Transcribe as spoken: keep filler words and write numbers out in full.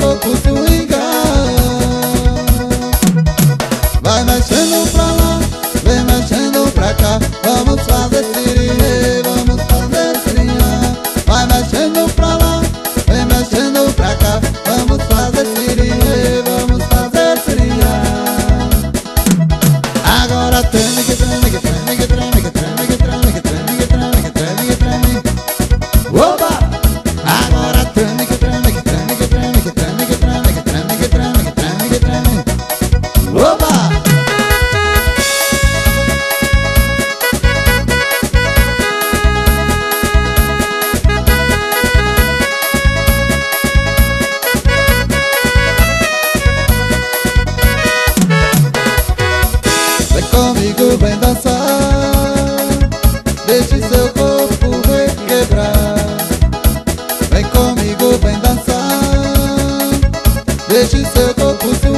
corpo swingar. Vai mexendo pra lá, vem mexendo pra cá. Vamos fazer siri, vamos fazer sirinha. Vai mexendo pra lá, vem mexendo pra cá. Vamos fazer siri, vamos fazer sirinha. Agora treme que treme que treme que treme que treme que treme que treme que treme que treme que treme. Oba! Agora treme que treme que treme que treme que treme que treme que treme que treme que treme que treme. Oba! Vem comigo, vem dançar, deixe seu corpo requebrar. Vem comigo, vem dançar, deixe seu corpo se